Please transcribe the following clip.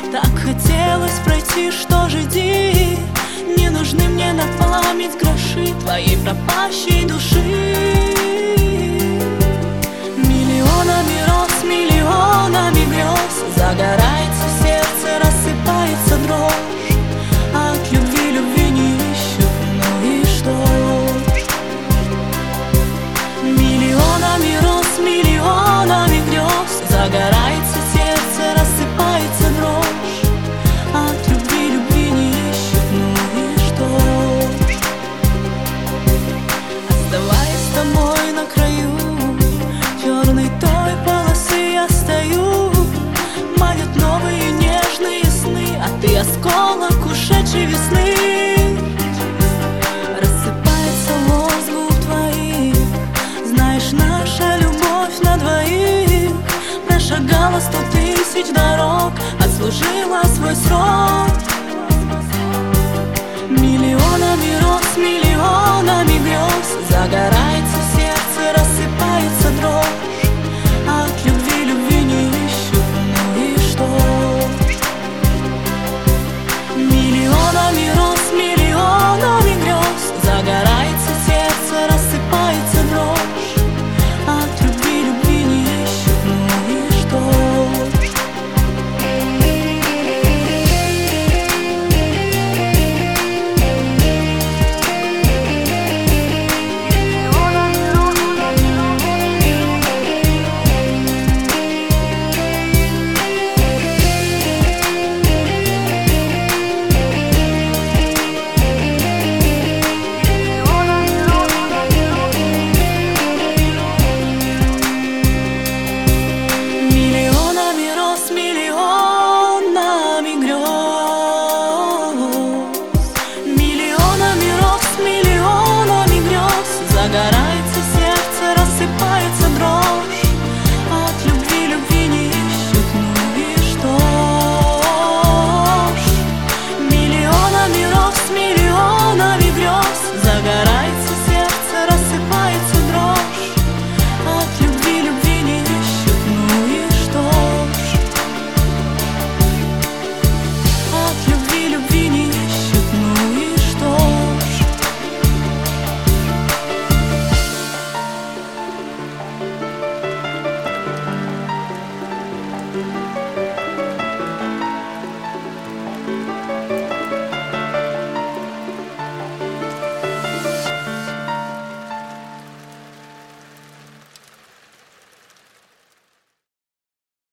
Так хотелось пройти, что же иди. Не нужны мне на память гроши твоей пропащей души. Миллионами роз, миллионами грез загорается сердце, рассыпается дрожь. А от любви любви не ищут, ну и что ж. Миллионами роз, миллионами грез загорается сердце, рассыпается дрожь. А от любви любви не ищут, ну и что ж. Оставаясь с тобой на краю черной той полосы, я стою. Манят новые нежные сны, а ты осколок ушедшей весны. Рассыпается лоз губ твоих. Знаешь, наша любовь на двоих прошагала 100 000 дорог, отслужила свой срок. Миллионами роз, миллионами грез загорает